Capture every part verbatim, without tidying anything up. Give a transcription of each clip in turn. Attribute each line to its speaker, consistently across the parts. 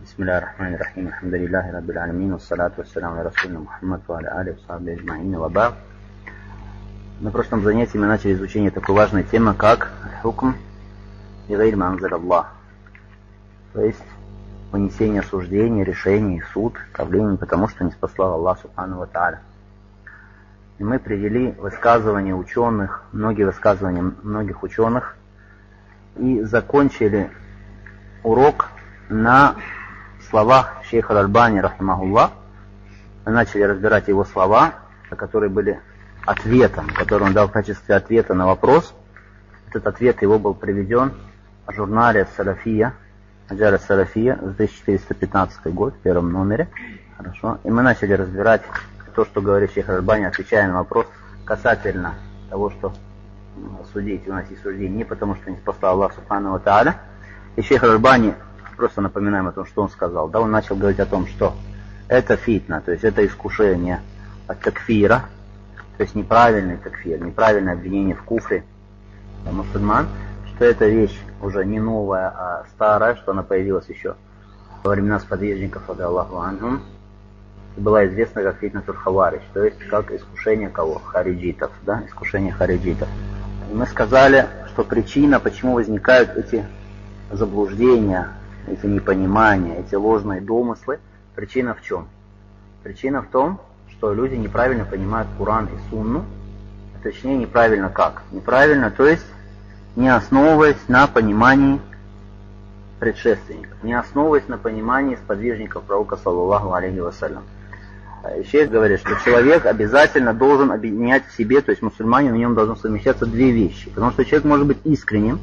Speaker 1: Бисмиллахи рахмани рахим, алхамдулиллахи раббил алямин, вассалату вассаляму аля расулина Мухаммад ва аля алихи ва сахбихи аджмаин, ва ба'д. На прошлом занятии мы начали изучение такой важной темы, как хукм би гайри ма анзаля Аллах. То есть вынесение суждений, решений, суд, правлений, потому что не спаслал Аллах субхану ва тааля. И мы привели высказывания ученых, многие высказывания многих ученых, и закончили урок на словах шейха Аль-Альбани, рахимахуллах. Мы начали разбирать его слова, которые были ответом, который он дал в качестве ответа на вопрос. Этот ответ его был приведен в журнале «Салафия», Аджара Салафия, за тысяча четыреста пятнадцатый год, в первом номере. Хорошо. И мы начали разбирать то, что говорит шейх Аль-Альбани, отвечая на вопрос касательно того, что судить, у нас есть суждение не потому, что не спасал Аллах субхану ва тааля. И шейх Аль-Альбани, просто напоминаем о том, что он сказал. Да, он начал говорить о том, что это фитна, то есть это искушение от такфира, то есть неправильный такфир, неправильное обвинение в куфре мусульман, что эта вещь уже не новая, а старая, что она появилась еще во времена сподвижников, радиаллаху анхум, и была известна как фитна тур-хаваридж, то есть как искушение кого? Хариджитов, да, искушение хариджитов. И мы сказали, что причина, почему возникают эти заблуждения, эти непонимания, эти ложные домыслы, причина в чем? Причина в том, что люди неправильно понимают Коран и Сунну, а точнее неправильно как? Неправильно, то есть не основываясь на понимании предшественников, не основываясь на понимании сподвижников пророка, саллаллаху алейхи вассалям. Шейх говорит, что человек обязательно должен объединять в себе, то есть мусульманин, в нем должны совмещаться две вещи, потому что человек может быть искренним.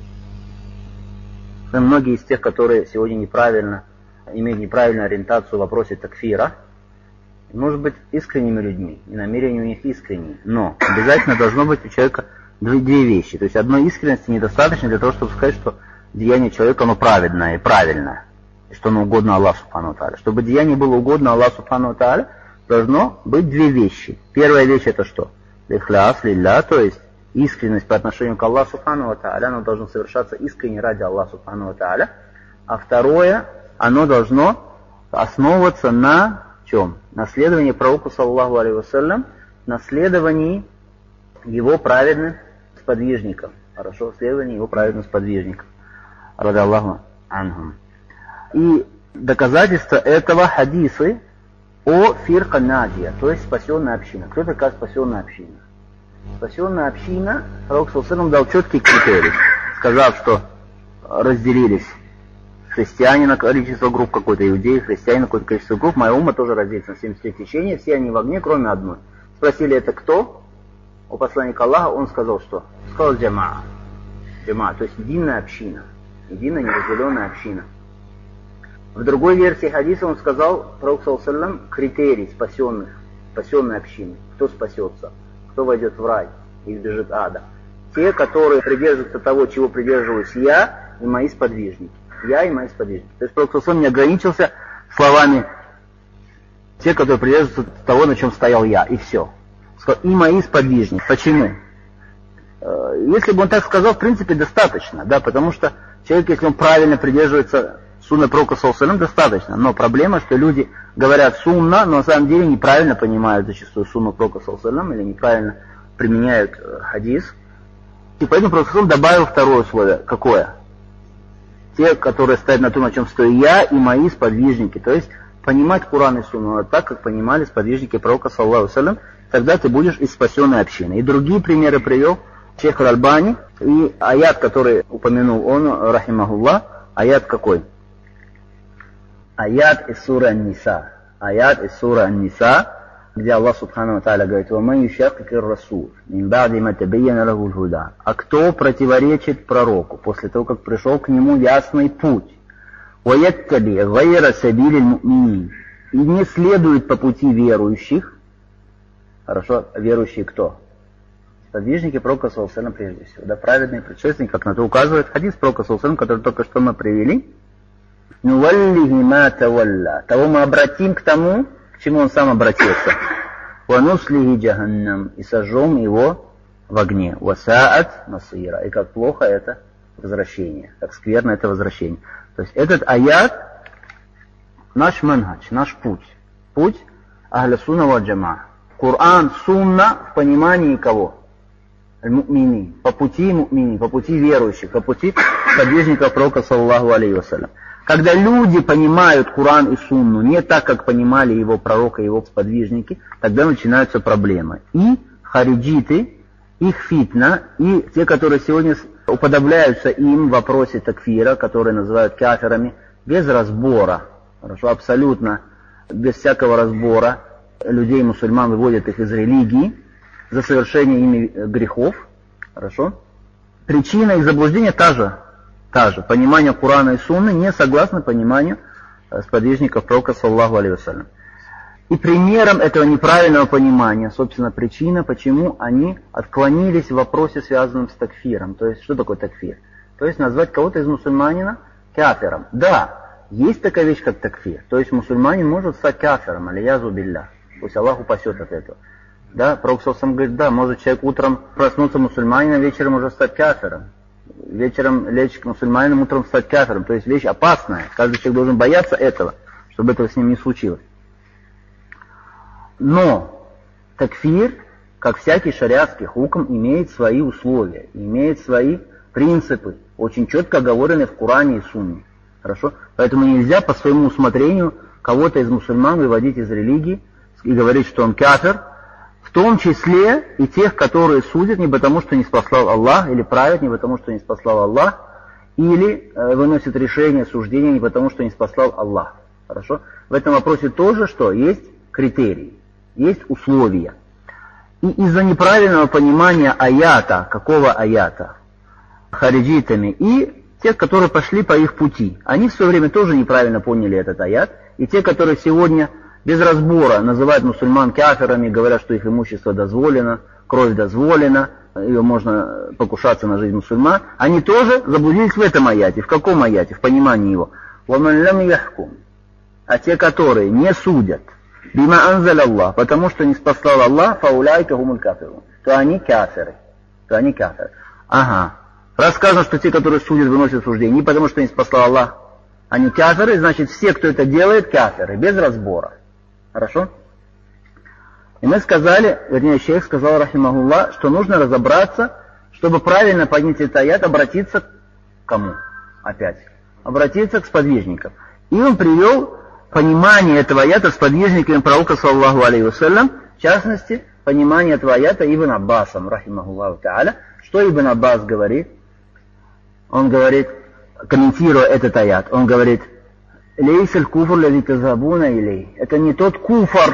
Speaker 1: Многие из тех, которые сегодня неправильно, имеют неправильную ориентацию в вопросе такфира, может быть искренними людьми, и намерения у них искренние. Но обязательно должно быть у человека две, две вещи. То есть одной искренности недостаточно для того, чтобы сказать, что деяние человека оно праведное и правильное, и что оно угодно Аллаху субхану ва тааля. Чтобы деяние было угодно Аллаху субхану ва тааля, должно быть две вещи. Первая вещь это что? Ихляс, лилля, то есть искренность по отношению к Аллаху субхану ва тааля, оно должно совершаться искренне ради Аллаха субхану ва тааля. А второе, оно должно основываться на чем? На следовании пророку, саллаллаху алейхи вассалям, на следовании его праведным сподвижникам. Хорошо, следование его праведным сподвижникам. Ради Аллаху анхум. И доказательство этого хадисы о фирка надия, то есть спасенная община. Кто такая спасенная община? Спасенная община, пророк саллаллаху алейхи вассалям дал четкий критерий, сказав, что разделились христиане на количество групп какой-то, иудеи, христиане на какое-то количество групп, моя умма тоже разделится на семьдесят три течения, все они в огне, кроме одной. Спросили, это кто? У посланника Аллаха он сказал, что? Сказал джамаа. Джамаа, то есть единая община, единая неразделенная община. В другой версии хадиса он сказал, пророк саллаллаху алейхи вассалям, критерий спасенных, спасенной общины. Кто спасется? Кто войдет в рай и избежит ада? Те, которые придерживаются того, чего придерживаюсь я и мои сподвижники. Я и мои сподвижники. То есть пророк саллаллаху алейхи вассалям не ограничился словами те, которые придерживаются того, на чем стоял я, и все. Сказал, и мои сподвижники. Почему? Если бы он так сказал, в принципе, достаточно, да, потому что человек, если он правильно придерживается сунны пророка, саллаллаху алейхи вассалям, достаточно. Но проблема, что люди говорят сунна, но на самом деле неправильно понимают зачастую сунну пророка, саллаллаху алейхи вассалям, или неправильно применяют э, хадис. И поэтому пророк саллаллаху алейхи вассалям добавил второе условие. Какое? Те, которые стоят на том, на чем стою я и мои сподвижники. То есть понимать Коран и Сунну так, как понимали сподвижники пророка, саллаллаху алейхи вассалям, тогда ты будешь из спасенной общины. И другие примеры привел шейх Аль-Альбани. И аят, который упомянул он, рахимахуллах, аят какой? Аят из суры Ан-Ниса. Аят из суры Ан-Ниса, где Аллах субхану ва тааля говорит: «Ваман юшаккикир расул, мин ба'ди ма табайяна лахул худа». А кто противоречит пророку после того, как пришел к нему ясный путь? «Ваяттаби гайра сабилил му'минин». И не следует по пути верующих. Хорошо, верующие кто? Сподвижники пророка, саллаллаху алейхи вассалям, прежде всего. Да, праведные предшественники, как на то указывает хадис пророка, саллаллаху алейхи вассалям, который только что мы привели. «Нуваллихи ма тавалла». Того мы обратим к тому, к чему он сам обратился. «Вануслихи джаханнам». И сожжем его в огне. «Васаат масира». И как плохо это возвращение, как скверно это возвращение. То есть этот аят наш манхадж, наш путь. Путь ахля сунна ва джамаа. Коран, сунна в понимании кого? Аль-му'мини. По пути му'мини, по пути верующих, по пути подвижников пророка саллаллаху алейхи вассалям. Когда люди понимают Коран и сунну не так, как понимали его пророка и его сподвижники, тогда начинаются проблемы. И хариджиты, их фитна, и те, которые сегодня уподобляются им в вопросе такфира, которые называют кафирами, без разбора, хорошо, абсолютно без всякого разбора, людей, мусульман, выводят их из религии за совершение ими грехов, хорошо. Причина их заблуждения та же, та же. Понимание Корана и Сунны не согласно пониманию сподвижников пророка саллаллаху алейхи вассалям. И примером этого неправильного понимания, собственно, причина, почему они отклонились в вопросе, связанном с такфиром. То есть, что такое такфир? То есть, назвать кого-то из мусульманина кафиром. Да, есть такая вещь, как такфир. То есть, мусульманин может стать кафиром, алиязу билля. Пусть Аллах упасет от этого. Да, пророк сам говорит, да, может человек утром проснуться мусульманином, вечером уже стать кафиром. Вечером лечь к мусульманином, утром стать кафиром. То есть, вещь опасная. Каждый человек должен бояться этого, чтобы этого с ним не случилось. Но такфир, как всякий шариатский хукм, имеет свои условия, имеет свои принципы, очень четко оговорены в Коране и Сунне. Хорошо? Поэтому нельзя по своему усмотрению кого-то из мусульман выводить из религии и говорить, что он кафир, в том числе и тех, которые судят не потому, что не спаслал Аллах, или правят не потому, что не спаслал Аллах, или э, выносят решение, суждение не потому, что не спаслал Аллах. Хорошо? В этом вопросе тоже что? Есть критерии. Есть условия. И из-за неправильного понимания аята, какого аята? Хариджитами и тех, которые пошли по их пути. Они в свое время тоже неправильно поняли этот аят. И те, которые сегодня без разбора называют мусульман кафирами, говорят, что их имущество дозволено, кровь дозволена, ее можно покушаться на жизнь мусульман, они тоже заблудились в этом аяте. В каком аяте? В понимании его. وَمَنْ لَمْ يَحْكُمْ. А те, которые не судят, бима анзаль Аллах, потому что не спаслал Аллах, фауляйка гумуль кафирун, то они кафиры. То они кафиры. Ага. Раз сказано, что те, которые судят, выносят суждение, не потому что не спаслал Аллах, они кафиры, значит все, кто это делает, кафиры, без разбора. Хорошо? И мы сказали, вернее, шейх сказал, рахимахуллах, что нужно разобраться, чтобы правильно понять этот аят, обратиться к кому? Опять. Обратиться к сподвижникам. И он привел понимание этого аята с подвижниками пророка саллаллаху алейхи вассалям, в частности, понимание этого аята Ибн Аббасом, рахимахуллаху та'аля. Что Ибн Аббас говорит? Он говорит, комментируя этот аят, он говорит, «Лейсаль куфр лади тазабуна илей». Это не тот куфр,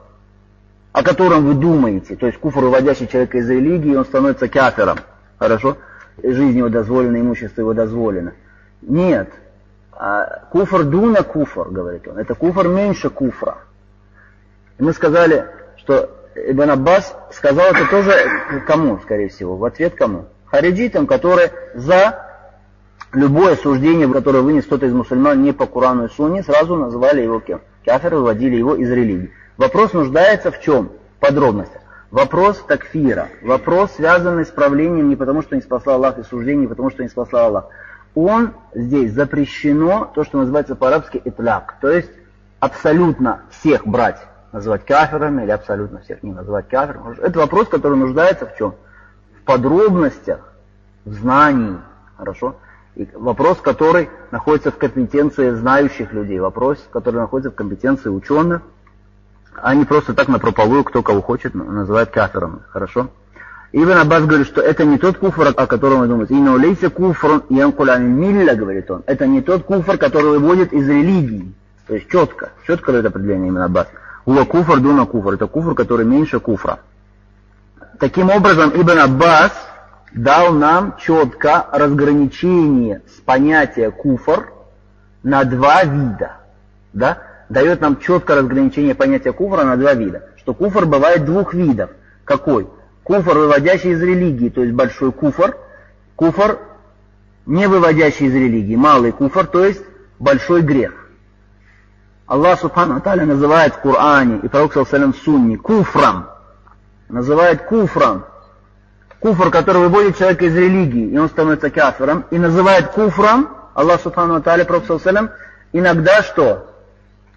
Speaker 1: о котором вы думаете, то есть куфр, выводящий человека из религии, он становится кафиром, хорошо? Жизнь его дозволена, имущество его дозволено. Нет. А куфр дуна куфр, говорит он. Это куфр меньше куфра. И мы сказали, что Ибн Аббас сказал это тоже кому, скорее всего? В ответ кому? Хариджитам, которые за любое суждение, которое вынес кто-то из мусульман не по Корану и Сунне, сразу называли его кем? Кафир, выводили его из религии. Вопрос нуждается в чем? В подробностях. Вопрос такфира. Вопрос, связанный с правлением не потому, что не спасал Аллах, и суждение не потому, что не спасал Аллах. Он здесь запрещено, то, что называется по-арабски итляк, то есть абсолютно всех брать, называть кафирами, или абсолютно всех не называть кафирами. Это вопрос, который нуждается в чем? В подробностях, в знании, хорошо? И вопрос, который находится в компетенции знающих людей, вопрос, который находится в компетенции ученых, а не просто так напропалую, кто кого хочет, называет кафирами, хорошо? Ибн Аббас говорит, что это не тот куфр, о котором вы думаете. «Инна лейса куфрун янкулями милля», говорит он. Это не тот куфр, который выводит из религии. То есть четко, четко дает определение Ибн Аббас. «Уа куфр дуна куфр». Это куфр, который меньше куфра. Таким образом, Ибн Аббас дал нам четко разграничение с понятия куфр на два вида. Да? Дает нам четко разграничение понятия куфра на два вида. Что куфр бывает двух видов. Какой? Куфр, выводящий из религии, то есть большой куфр. Куфр, не выводящий из религии, малый куфр, то есть большой грех. Аллах Субхану Тааля называет в Коране и пророк саллаллаху алейхи ва саллям в Сунне куфром. Называет куфром. Куфр, который выводит человека из религии, и он становится кафиром. И называет куфром, Аллах Субхану Тааля, пророк саллаллаху алейхи ва саллям, иногда что?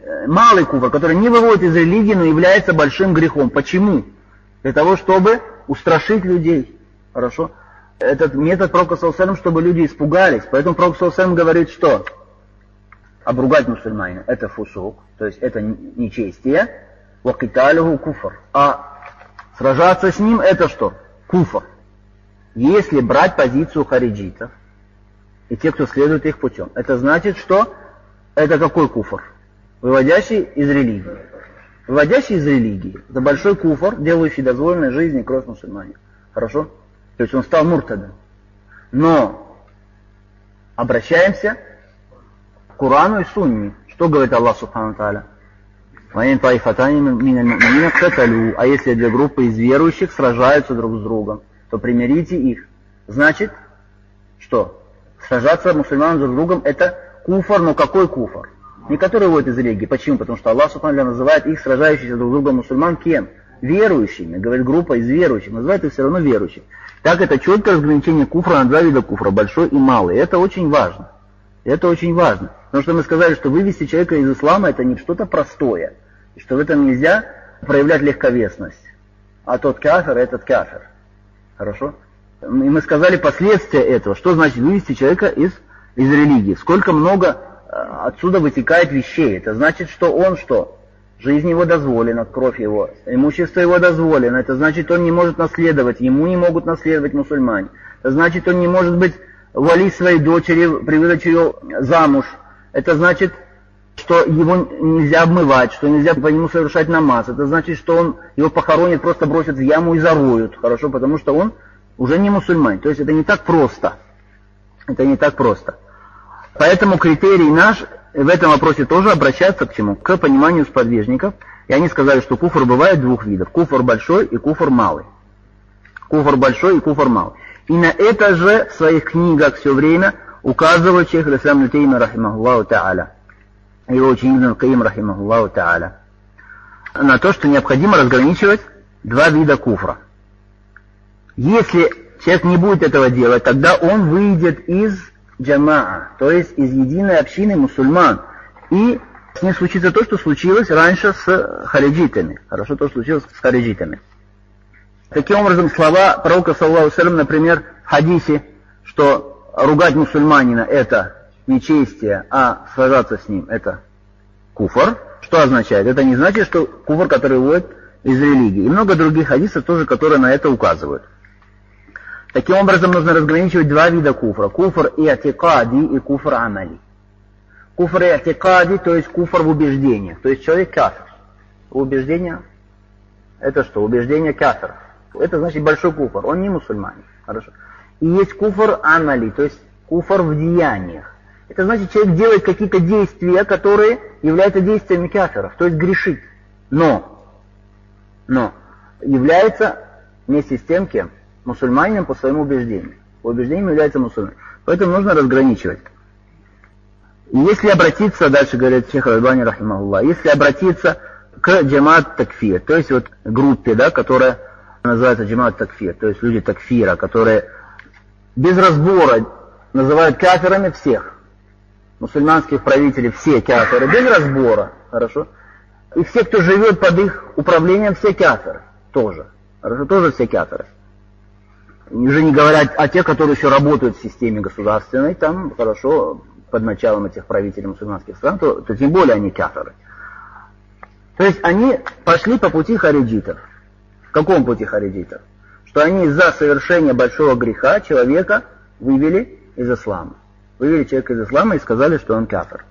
Speaker 1: малый куфр, который не выводит из религии, но является большим грехом. Почему? Для того, чтобы устрашить людей. Хорошо? Этот метод пророка саллаллаху алейхи ва саллям, чтобы люди испугались. Поэтому пророк саллаллаху алейхи ва саллям говорит, что обругать мусульманина — это фусук, то есть это нечестие, ва киталюху куфр. А сражаться с ним — это что? Куфр. Если брать позицию хариджитов и те, кто следует их путем, это значит, что это какой куфр? Выводящий из религии. Выводящий из религии — это большой куфр, делающий дозволенной жизни кровь мусульманина. Хорошо? То есть он стал муртадом. Но обращаемся к Корану и Сунне. Что говорит Аллах субхану тааля? А если две группы из верующих сражаются друг с другом, то примирите их. Значит, что? Сражаться мусульманам друг с другом — это куфр, но какой куфр? Не который выводит из религии. Почему? Потому что Аллах субхану тааля называет их, сражающихся друг с другом мусульман, кем? Верующими. Говорит, группа из верующих. Называет их все равно верующих. Так это четкое разграничение куфра на два вида куфра, большой и малый. Это очень важно. Это очень важно. Потому что мы сказали, что вывести человека из ислама — это не что-то простое. И что в этом нельзя проявлять легковесность. А тот кафир — этот кафир. Хорошо? И мы сказали последствия этого. Что значит вывести человека из, из религии? Сколько много отсюда вытекает вещей. Это значит, что он что? Жизнь его дозволена, кровь его, имущество его дозволено. Это значит, он не может наследовать, ему не могут наследовать мусульмане. Это значит, он не может быть вали своей дочери, приводить ее замуж. Это значит, что его нельзя обмывать, что нельзя по нему совершать намаз. Это значит, что он, его похоронят, просто бросят в яму и зароют. Хорошо, потому что он уже не мусульманин. То есть это не так просто. Это не так просто. Поэтому критерий наш в этом вопросе тоже обращается к чему? К пониманию сподвижников. И они сказали, что куфр бывает двух видов. Куфр большой и куфр малый. Куфр большой и куфр малый. И на это же в своих книгах все время указывает шейх аль-Ислам ибн Таймия рахимахуллаху та'аля. Его ученик ибн Каим рахимахуллаху та'аля. На то, что необходимо разграничивать два вида куфра. Если человек не будет этого делать, тогда он выйдет из джамаа, то есть из единой общины мусульман. И с ним случится то, что случилось раньше с хариджитами. Хорошо, то, что случилось с хариджитами. Таким образом, слова пророка, саллаллаху алейхи ва саллям, например, в хадисе, что ругать мусульманина — это нечестие, а сражаться с ним — это куфр. Что означает? Это не значит, что куфр, который выводит из религии. И много других хадисов тоже, которые на это указывают. Таким образом, нужно разграничивать два вида куфра. Куфр и'тикади и куфр амали. Куфр и'тикади, то есть куфр в убеждениях. То есть человек кафир. Убеждение — это что? Убеждение кафира. Это значит большой куфр. Он не мусульманин. Хорошо. И есть куфр амали, то есть куфр в деяниях. Это значит, человек делает какие-то действия, которые являются действиями кафиров. То есть грешит. Но, но является вместе с тем, кем? Мусульманином по своему убеждению. По убеждению является мусульманином. Поэтому нужно разграничивать. И если обратиться, дальше говорит шейх аль-Альбани рахимахуллах, если обратиться к джамаат такфир, то есть вот группе, да, которая называется джамаат такфир, то есть люди такфира, которые без разбора называют кафирами всех. Мусульманских правителей все кафиры, без разбора, хорошо. И все, кто живет под их управлением, все кафиры, тоже. Хорошо, тоже все кафиры. Уже не говорят о тех, которые еще работают в системе государственной, там, хорошо, под началом этих правителей мусульманских стран, то, то тем более они кафиры. То есть они пошли по пути хариджитов. В каком пути хариджитов? Что они из-за совершения большого греха человека вывели из ислама. Вывели человека из ислама и сказали, что он кафир.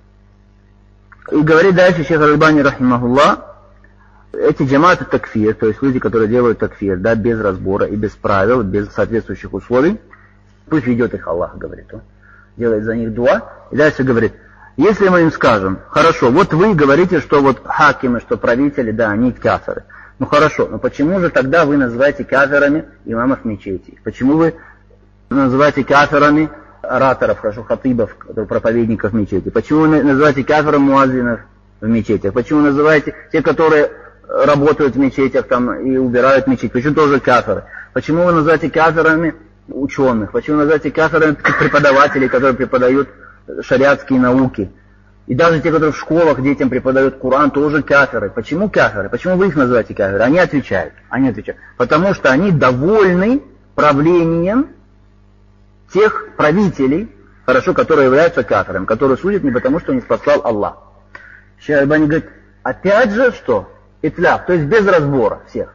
Speaker 1: И говорит дальше шейх аль-Альбани рахимахуллах, эти джамааты такфир, то есть люди, которые делают такфир, да, без разбора и без правил, без соответствующих условий, пусть ведет их Аллах, говорит он, делает за них дуа, и дальше говорит, если мы им скажем, хорошо, вот вы говорите, что вот хакимы, что правители, да, они кафиры, ну хорошо, но почему же тогда вы называете кафирами имамов мечетей? Почему вы называете кафирами ораторов, хорошо, хатибов, проповедников мечети? Почему вы называете кафиром муаззинов в мечетях? Почему называете те, которые работают в мечетях там и убирают мечеть? Почему тоже кафиры? Почему вы называете кафирами ученых? Почему называете кафирами преподавателей, которые преподают шариатские науки? И даже те, которые в школах детям преподают Коран, тоже кафиры. Почему кафиры? Почему вы их называете кафиры? Они отвечают. Они отвечают. Потому что они довольны правлением тех правителей, хорошо, которые являются кафирами, которые судят не потому, что не спасал Аллах. Шейх Альбани говорит, опять же, что? Итляф, то есть без разбора всех.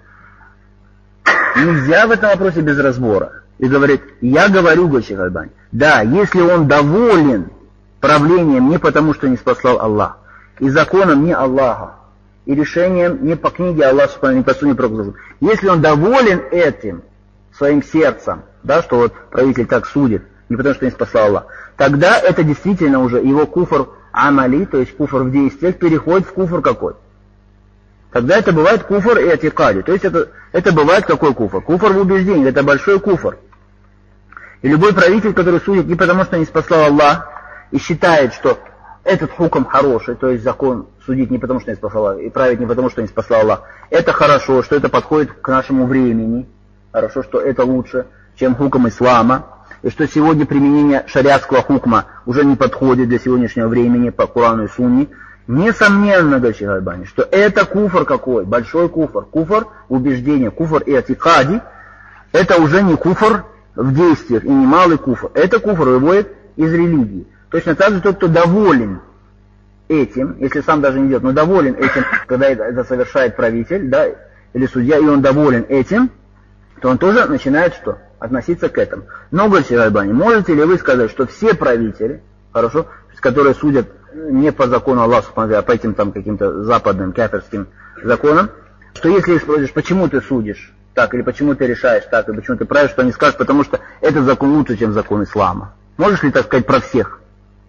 Speaker 1: Нельзя в этом вопросе без разбора. И говорит, я говорю, говорит Шейх Альбани, да, если он доволен правлением не потому, что не спасал Аллах, и законом не Аллаха, и решением не по книге Аллаха, не по сунне Пророка. Если он доволен этим своим сердцем, да, что вот правитель так судит, не потому, что не спасал Аллах, тогда это действительно уже его куфр амали, то есть куфр в действиях, переходит в куфр какой? Тогда это бывает куфр и атикади. То есть это, это бывает какой куфр? Куфр в убеждении, это большой куфр. И любой правитель, который судит не потому, что не спасал Аллах, и считает, что этот хукм хороший, то есть закон судить не потому, что не спасал Аллах, и править не потому, что не спасал Аллах, это хорошо, что это подходит к нашему времени, хорошо, что это лучше, чем хукм ислама, и что сегодня применение шариатского хукма уже не подходит для сегодняшнего времени по Корану и Сунне. Несомненно, говорит Шейх Альбани, что это куфр какой? Большой куфр. Куфр убеждения, куфр и атикади, это уже не куфр в действиях и не малый куфр. Это куфр выводит из религии. Точно так же тот, кто доволен этим, если сам даже не делает, но доволен этим, когда это совершает правитель, да, или судья, и он доволен этим, то он тоже начинает что? Относиться к этому. Но, говорит Шейх Альбани, можете ли вы сказать, что все правители, хорошо, которые судят не по закону Аллаха, а по этим там каким-то западным кафирским законам, что если их спросишь, почему ты судишь так, или почему ты решаешь так, или почему ты правишь, что они скажут, потому что этот закон лучше, чем закон ислама. Можешь ли так сказать про всех?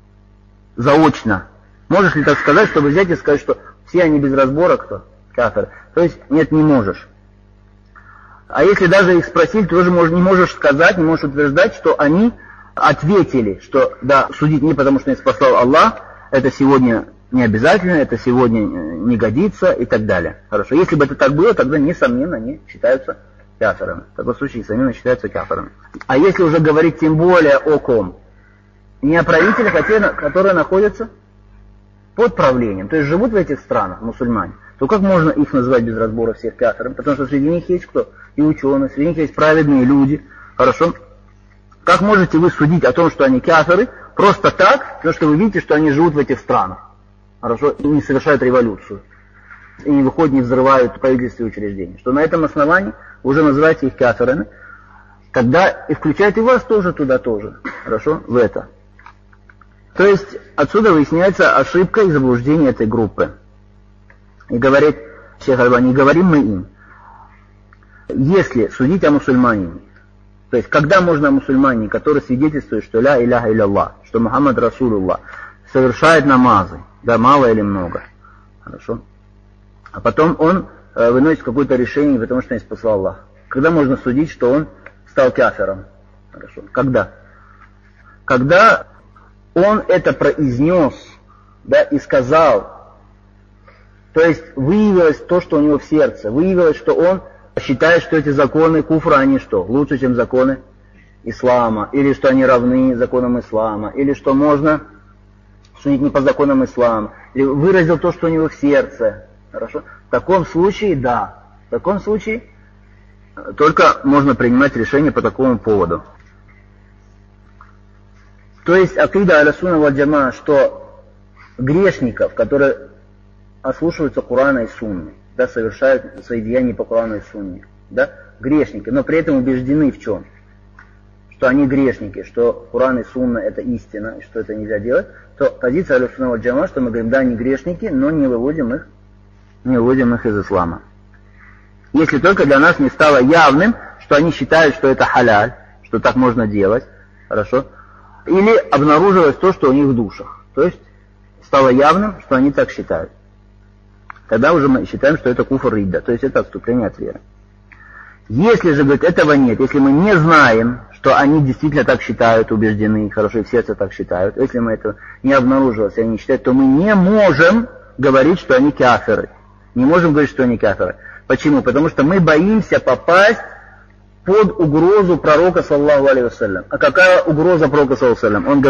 Speaker 1: Заочно. Можешь ли так сказать, чтобы взять и сказать, что все они без разбора кто? Кафир. То есть, нет, не можешь. А если даже их спросили, ты тоже не можешь сказать, не можешь утверждать, что они ответили, что да, судить не потому, что не спасал Аллах, это сегодня не обязательно, это сегодня не годится и так далее. Хорошо. Если бы это так было, тогда, несомненно, они считаются кафирами. В таком случае, несомненно, считаются кафирами. А если уже говорить тем более о ком? Не о правителях, а те, которые находятся под правлением, то есть живут в этих странах, мусульмане, то как можно их называть без разбора всех кафирами? Потому что среди них есть кто? И ученые, среди них есть праведные люди. Хорошо? Как можете вы судить о том, что они кафиры, просто так, потому что вы видите, что они живут в этих странах? Хорошо? И не совершают революцию. И не выходят, не взрывают правительственные учреждения. Что на этом основании вы уже называете их кафирами, когда и включает и вас тоже туда тоже. Хорошо? В это. То есть отсюда выясняется ошибка и заблуждение этой группы. И говорит Шейх Альбани, говорим мы им, если судить о мусульманине, то есть когда можно о мусульманине, который свидетельствует, что ля иляха илля, что Мухаммад Расулуллах, совершает намазы, да, мало или много, хорошо, а потом он э, выносит какое-то решение, потому что не спасал Аллах. Когда можно судить, что он стал кафиром? Хорошо. Когда? Когда он это произнес, да, и сказал, то есть выявилось то, что у него в сердце, выявилось, что он считает, что эти законы куфра, они что, лучше, чем законы ислама, или что они равны законам ислама, или что можно судить не по законам ислама, или выразил то, что у него в сердце, хорошо? В таком случае, да, в таком случае только можно принимать решение по такому поводу. То есть акида аля-сунна валь джамаа, что грешников, которые ослушиваются Корана и Сунны, да, совершают свои деяния по Корану и Сунне, да, грешники, но при этом убеждены в чем? Что они грешники, что Коран и Сунна это истина, и что это нельзя делать, то позиция аля-сунна валь джамаа, что мы говорим, да, они грешники, но не выводим их, не выводим их из ислама. Если только для нас не стало явным, что они считают, что это халяль, что так можно делать, хорошо, или обнаружилось то, что у них в душах. То есть стало явным, что они так считают. Тогда уже мы считаем, что это куфр ридда, то есть это отступление от веры. Если же, говорит, этого нет, если мы не знаем, что они действительно так считают, убеждены, хорошо, и в сердце так считают, если мы это не обнаружилось, и они считают, то мы не можем говорить, что они кафиры. Не можем говорить, что они кафиры. Почему? Потому что мы боимся попасть под угрозу пророка, саллаллаху алейхи вассалям. А какая угроза пророка, саллаллаху алейхи вассалям? Он говорит,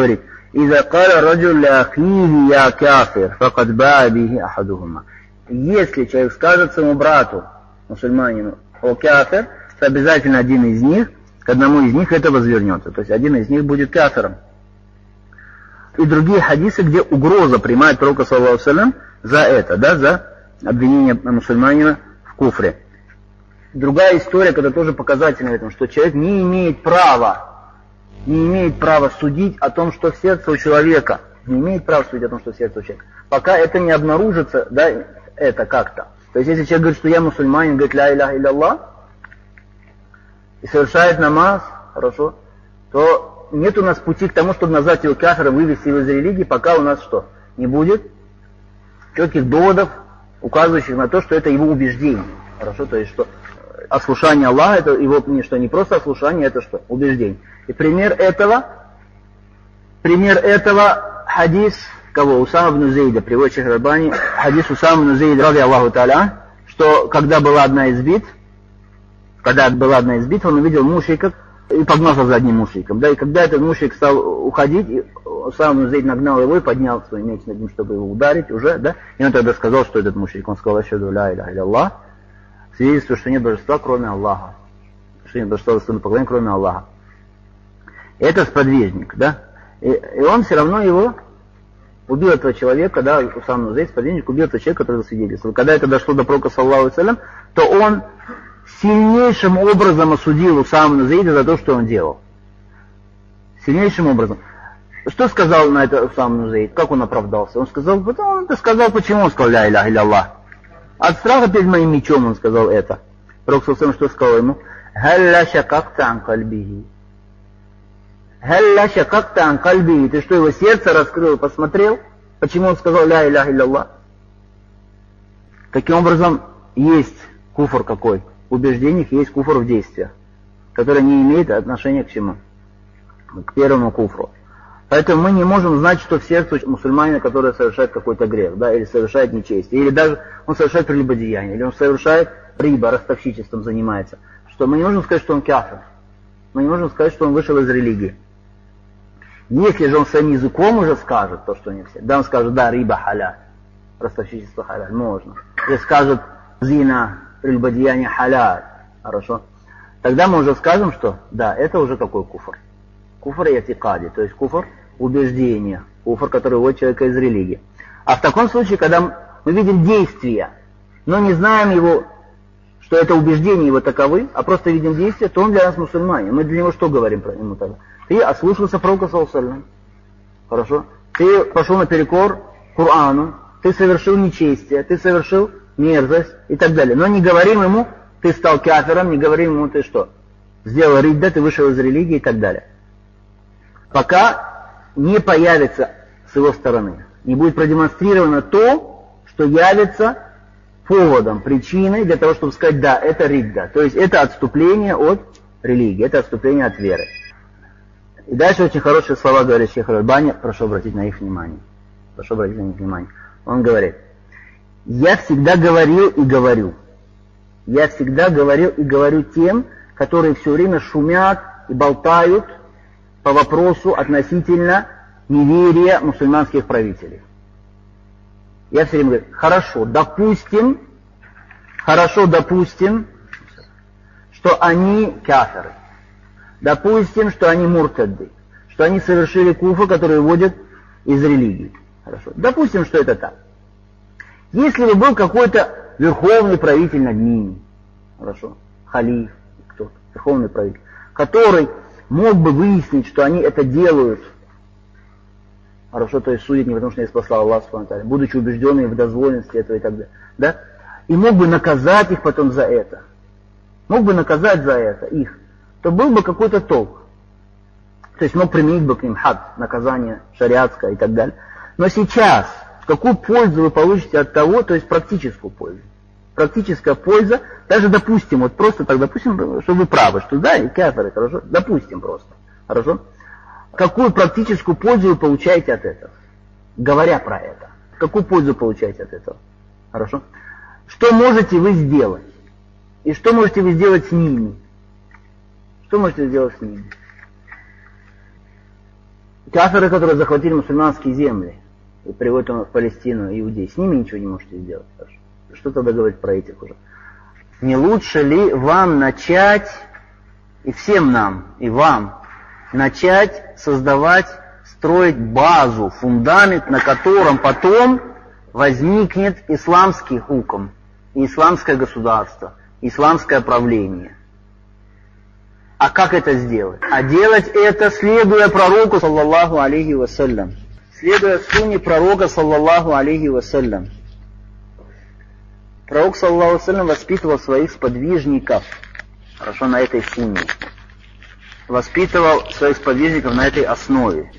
Speaker 1: إذا قال رجل لأخيه يا كافر فقد باع به أحدهما. Если человек скажет своему брату, мусульманину, о кафир, то обязательно один из них, к одному из них это возвернется. То есть один из них будет кафиром. И другие хадисы, где угроза принимает пророка, саллаллаху алейхи ва саллям, за это, да, за обвинение мусульманина в куфре. Другая история, когда тоже показательна в этом, что человек не имеет права, не имеет права судить о том, что в сердце у человека, не имеет права судить о том, что в сердце у человека, пока это не обнаружится, да, это как-то. То есть если человек говорит, что я мусульманин, говорит ля иляха илlallah, и совершает намаз, хорошо, то нет у нас пути к тому, чтобы назвать его кафиром, вывести его из религии, пока у нас что? Не будет четких доводов, указывающих на то, что это его убеждение. Хорошо, то есть что ослушание Аллаха, это его не что, не просто ослушание, это что? Убеждение. И пример этого, пример этого хадис, кого? Усама ибн Зейда, приводит Шейх Аль-Альбани, хадис Усама ибн Зейда, ради Аллаху та'аля, что когда была одна из битв, когда была одна из битв, он увидел мушриков и погнался за одним мушриком. Да, и когда этот мушрик стал уходить, Усама ибн Зейд нагнал его и поднял свой меч над ним, чтобы его ударить уже, да, и он тогда сказал, что этот мушрик, он сказал, ашхаду ля иляха илlallah, свидетельствует, что нет божества, кроме Аллаха, что нет божества достойного поклонения, кроме Аллаха. Это сподвижник, да, и, и он все равно его убил, этого человека, да, Усама ибн Зейд, сподвижник, убил этого человека, который засвидетельствовал. Когда это дошло до пророка, саллаллаху алейхи ва саллям, то он сильнейшим образом осудил Усама ибн Зейда за то, что он делал. Сильнейшим образом. Что сказал на это Усама ибн Зейд? Как он оправдался? Он сказал, потом он сказал, почему он сказал ля иляха илlallah. От страха перед моим мечом он сказал это. Пророк саллаллаху алейхи ва саллям что сказал ему? Халля шакакта ан кальбихи. Халля шакакта ан кальбихи. Ты что, его сердце раскрыл и посмотрел? Почему он сказал ля иляха илlallah? Таким образом, есть куфр какой? В убеждениях есть куфр в действиях, который не имеет отношения к чему? К первому куфру. Поэтому мы не можем знать, что в сердце мусульманина, который совершает какой-то грех, да, или совершает нечестие, или даже он совершает прелюбодеяние, или он совершает риба, ростовщичеством занимается, что мы не можем сказать, что он кафир. Мы не можем сказать, что он вышел из религии. Если же он своим языком уже скажет то, что не все, да, он скажет, да, риба халяль, ростовщичество халяль, можно. Если скажет зина, прелюбодеяние халяль, хорошо, тогда мы уже скажем, что да, это уже какой куфр. Куфр и атикади, то есть куфр убеждения, куфр, который выводит человека из религии. А в таком случае, когда мы видим действия, но не знаем его, что это убеждения его таковы, а просто видим действия, то он для нас мусульманин. Мы для него что говорим про ему тогда? Ты ослушался пророка, саллаллаху алейхи ва саллям, хорошо? Ты пошел наперекор Корану, ты совершил нечестие, ты совершил мерзость и так далее. Но не говорим ему, ты стал кафиром, не говорим ему, ты что? Сделал ридда, ты вышел из религии и так далее. Пока не появится с его стороны, не будет продемонстрировано то, что явится поводом, причиной для того, чтобы сказать, да, это ридда. То есть это отступление от религии, это отступление от веры. И дальше очень хорошие слова говорит Шейх Аль-Альбани, прошу обратить на их внимание. Прошу обратить на них внимание. Он говорит, я всегда говорил и говорю. Я всегда говорил и говорю тем, которые все время шумят и болтают по вопросу относительно неверия мусульманских правителей. Я все время говорю, хорошо, допустим, хорошо, допустим, что они кафиры. Допустим, что они муртадды, что они совершили куфр, который выводит из религии. Хорошо. Допустим, что это так. Если бы был какой-то верховный правитель над ними, хорошо, халиф, кто-то, верховный правитель, который мог бы выяснить, что они это делают, хорошо, то есть судят не потому, что не спасал Аллах, будучи убежденными в дозволенности этого и так далее, да, и мог бы наказать их потом за это, мог бы наказать за это их, то был бы какой-то толк. То есть мог применить бы к ним хад, наказание шариатское и так далее. Но сейчас, какую пользу вы получите от того, то есть практическую пользу. Практическая польза, даже допустим, вот просто так допустим, что вы правы, что да, и кафиры, хорошо, допустим просто, хорошо. Какую практическую пользу вы получаете от этого, говоря про это? Какую пользу получаете от этого? Хорошо. Что можете вы сделать? И что можете вы сделать с ними? Что можете сделать с ними? Кафиры, которые захватили мусульманские земли и приводят в Палестину иудеи, с ними ничего не можете сделать. Что тогда говорить про этих уже? Не лучше ли вам начать, и всем нам, и вам, начать создавать, строить базу, фундамент, на котором потом возникнет исламский хукм, исламское государство, исламское правление? А как это сделать? А делать это, следуя пророку, саллаллаху алейхи вассалям. Следуя сунне пророка, саллаллаху алейхи вассалям. Пророк, саллаллаху алейхи вассалям, воспитывал своих сподвижников, хорошо, на этой сунне. Воспитывал своих сподвижников на этой основе.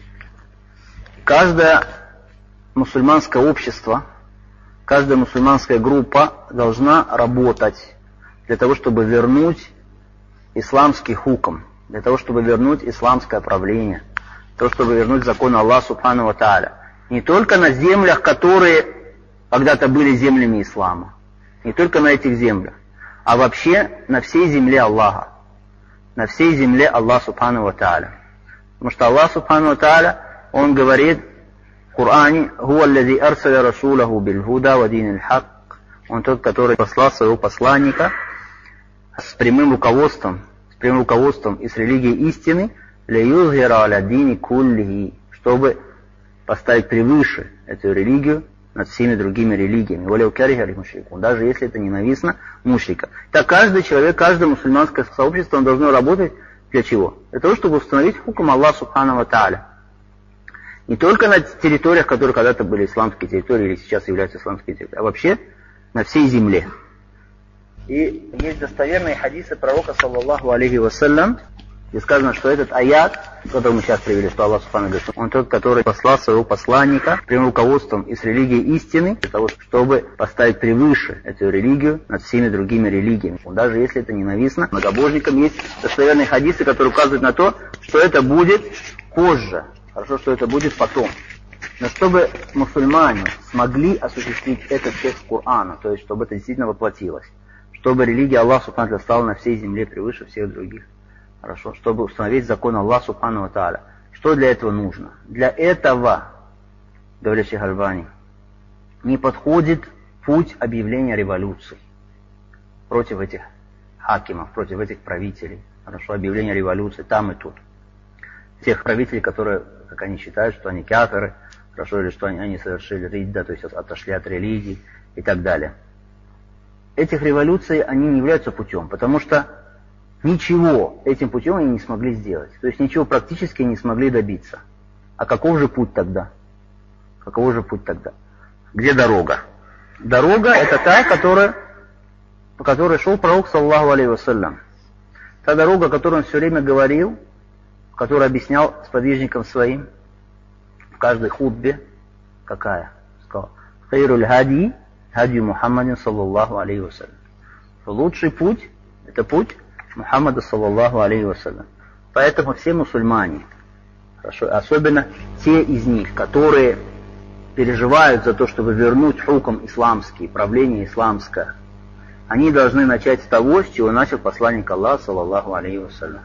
Speaker 1: Каждое мусульманское общество, каждая мусульманская группа должна работать для того, чтобы вернуть исламский хукм, для того, чтобы вернуть исламское правление, для того, чтобы вернуть закон Аллаха субхану ва тааля. Не только на землях, которые когда-то были землями ислама, не только на этих землях, а вообще на всей земле Аллаха, на всей земле Аллаха субхану ва тааля. Потому что Аллах субхану ва тааля, Он говорит в Коране: «Хуа аллази арсаля расулаху биль-худа ва динил хак». Он тот, который послал своего посланника с прямым руководством, с прямым руководством и с религией истины, лиюзхира аля дини куллихи, чтобы поставить превыше эту религию над всеми другими религиями. Валяу кариха аль-мушрикун, даже если это ненавистно мушрика. Так каждый человек, каждое мусульманское сообщество, он должно работать для чего? Для того, чтобы установить хукм Аллаха субхану ва тааля. Не только на территориях, которые когда-то были исламские территории или сейчас являются исламскими территориями, а вообще на всей земле. И есть достоверные хадисы пророка, саллаллаху алейхи вассалям, где сказано, что этот аят, который мы сейчас привели, что Аллах субхану говорит, он тот, который послал своего посланника прямым руководством и с религией истины, для того, чтобы поставить превыше эту религию над всеми другими религиями. Даже если это ненавистно многобожникам, есть достоверные хадисы, которые указывают на то, что это будет позже. Хорошо, что это будет потом. Но чтобы мусульмане смогли осуществить этот текст Корана, то есть чтобы это действительно воплотилось, чтобы религия Аллаха субхану ва тааля стала на всей земле превыше всех других. Хорошо, чтобы установить закон Аллаха субхану ва тааля. Что для этого нужно? Для этого, говорит шейх Альбани, не подходит путь объявления революции против этих хакимов, против этих правителей. Хорошо, объявление революции там и тут. Тех правителей, которые, как они считают, что они кафиры, хорошо, или что они, они совершили ридда, то есть отошли от религии и так далее. Этих революций они не являются путем, потому что ничего этим путем они не смогли сделать. То есть ничего практически не смогли добиться. А каков же путь тогда? Каков же путь тогда? Где дорога? Дорога — это та, которая, по которой шел пророк, саллаллаху алейхи вассалям. Та дорога, о которой он все время говорил, который объяснял сподвижникам своим в каждой хутбе. Какая? Сказал: «Хайруль хади, хади Мухаммадин, саллаллаху алейхи вассалям». Лучший путь — это путь Мухаммада, саллаллаху алейхи вассалям. Поэтому все мусульмане, хорошо, особенно те из них, которые переживают за то, чтобы вернуть хукм исламский, правление исламское, они должны начать с того, с чего начал посланник Аллаха, саллаллаху алейхи вассалям.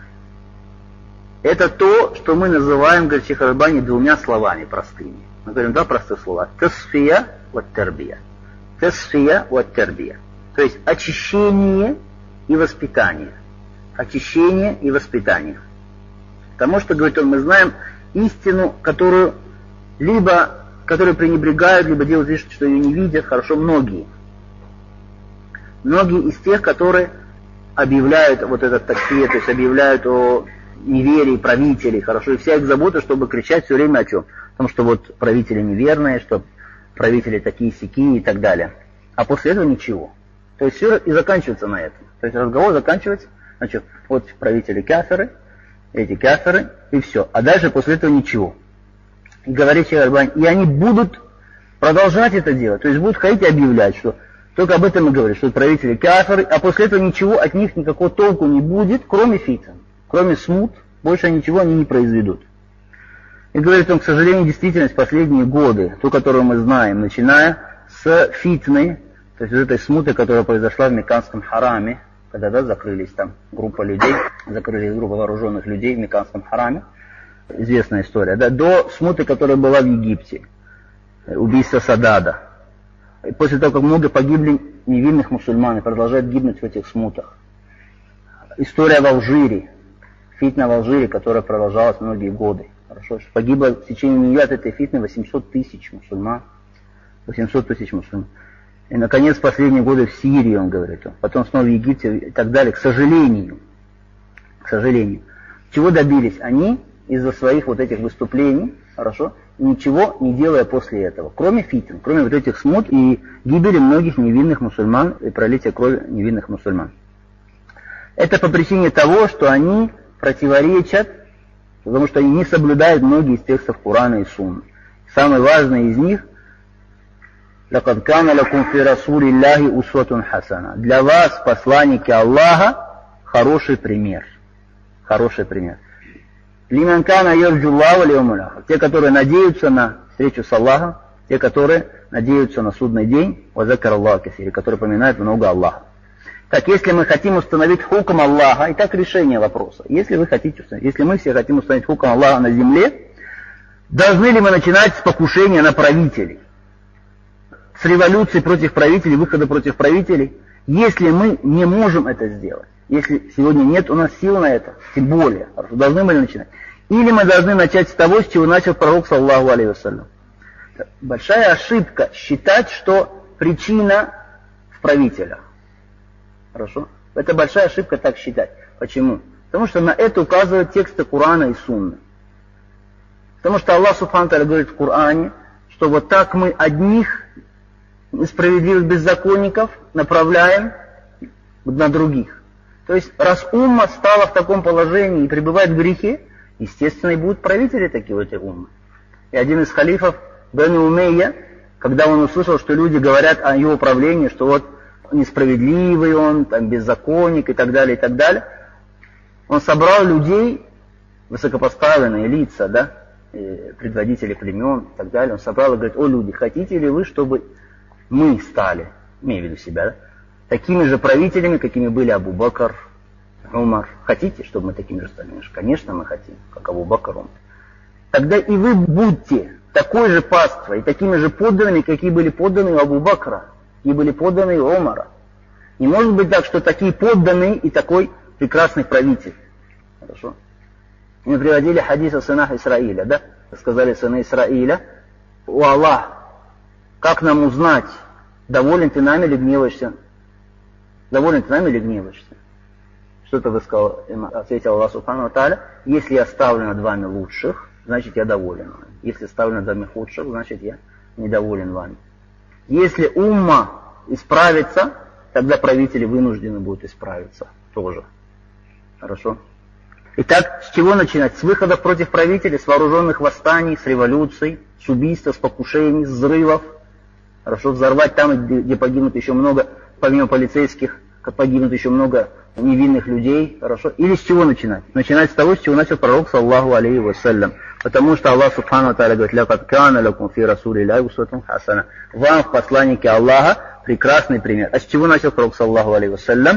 Speaker 1: Это то, что мы называем, говорит шейх Альбани, двумя словами простыми. Мы говорим два простых слова: тасфия ват тарбия. Тасфия ват тарбия. То есть очищение и воспитание. Очищение и воспитание. Потому что, говорит он, мы знаем истину, которую либо, которую пренебрегают, либо делают вид, что ее не видят, хорошо, многие. Многие из тех, которые объявляют вот этот такфир, то есть объявляют о неверии правителей, хорошо, и вся их забота, чтобы кричать все время о чем? О том, что вот правители неверные, что правители такие-сякие и так далее. А после этого ничего. То есть все и заканчивается на этом. То есть разговор заканчивается, значит, вот правители кафиры, эти кафиры, и все. А дальше после этого ничего. И говорит шейх Альбани, и они будут продолжать это делать. То есть будут ходить и объявлять, что только об этом и говорят, что правители кафиры, а после этого ничего от них, никакого толку не будет, кроме фитн. Кроме смут, больше ничего они не произведут. И говорит он, к сожалению, действительность последние годы, ту, которую мы знаем, начиная с фитны, то есть вот этой смуты, которая произошла в Мекканском хараме, когда да, закрылись там группа людей, закрылись группа вооруженных людей в Мекканском хараме, известная история, да, до смуты, которая была в Египте, убийство Садада. И после того, как много погибли невинных мусульман и продолжают гибнуть в этих смутах. История в Алжире, фитна в Алжире, которая продолжалась многие годы. Хорошо, что погибло в течение нее от этой фитны восемьсот тысяч мусульман. восемьсот тысяч мусульман. И, наконец, последние годы в Сирии, он говорит, потом снова в Египте и так далее. К сожалению, к сожалению, чего добились они из-за своих вот этих выступлений, хорошо, ничего не делая после этого, кроме фитн, кроме вот этих смут и гибели многих невинных мусульман и пролития крови невинных мусульман. Это по причине того, что они противоречат, потому что они не соблюдают многие из текстов Корана и Сунны. Самый важный из них «Лакад кана лакум фи расулиллахи усватун хасана». Для вас, посланники Аллаха, хороший пример. Хороший пример. «Лиман кана ярджуллаху вал яумил ахир». Те, которые надеются на встречу с Аллахом, те, которые надеются на судный день, ва закара Аллаху касира, которые поминают много Аллаха. Так, если мы хотим установить хукм Аллаха, и так решение вопроса, если вы хотите установить, если мы все хотим установить хукм Аллаха на земле, должны ли мы начинать с покушения на правителей? С революции против правителей, выхода против правителей? Если мы не можем это сделать, если сегодня нет у нас сил на это, тем более, должны мы ли начинать? Или мы должны начать с того, с чего начал пророк, саллаллаху алейхи вассалям? Большая ошибка считать, что причина в правителях. Хорошо? Это большая ошибка так считать. Почему? Потому что на это указывают тексты Корана и Сунны. Потому что Аллах Субхану ва Тааля говорит в Коране, что вот так мы одних несправедливых беззаконников направляем на других. То есть, раз умма стала в таком положении и пребывает в грехе, естественно, и будут правители такие вот эти уммы. И один из халифов, Бани Умейя, когда он услышал, что люди говорят о его правлении, что вот несправедливый он, там, беззаконник и так далее, и так далее, он собрал людей, высокопоставленные лица, да, предводители племен и так далее, он собрал и говорит: о люди, хотите ли вы, чтобы мы стали, имею в виду себя, да, такими же правителями, какими были Абу Бакр, Умар? Хотите, чтобы мы такими же стали? Конечно, мы хотим, как Абу Бакр, Умар. Тогда и вы будьте такой же паствой и такими же подданными, какие были подданы у Абу Бакра, и были подданы у Умара. Не может быть так, что такие подданные и такой прекрасный правитель. Хорошо? Мы приводили хадис о сынах Исраиля, да? Сказали сыны Исраиля: о Аллах, как нам узнать, доволен ты нами или гневаешься? Доволен ты нами или гневаешься? Что-то вы сказал, ответил Аллах Субхану ва Тааля: если я ставлю над вами лучших, значит я доволен вами. Если ставлю над вами худших, значит я недоволен вами. Если умма исправится, тогда правители вынуждены будут исправиться тоже. Хорошо? Итак, с чего начинать? С выходов против правителей, с вооруженных восстаний, с революций, с убийств, с покушений, с взрывов. Хорошо? Взорвать там, где, где погибнут еще много, помимо полицейских, как погибнут еще много невинных людей. Хорошо? Или с чего начинать? Начинать с того, с чего начал пророк, саллаллаху алейхи вассалям. Потому что Аллах Субхану ва Тааля говорит: «Лакад кана лакум фи расулиллахи усватун хасана». Вам в посланнике Аллаха прекрасный пример. А с чего начал пророк, саллаллаху алейхи вассалям?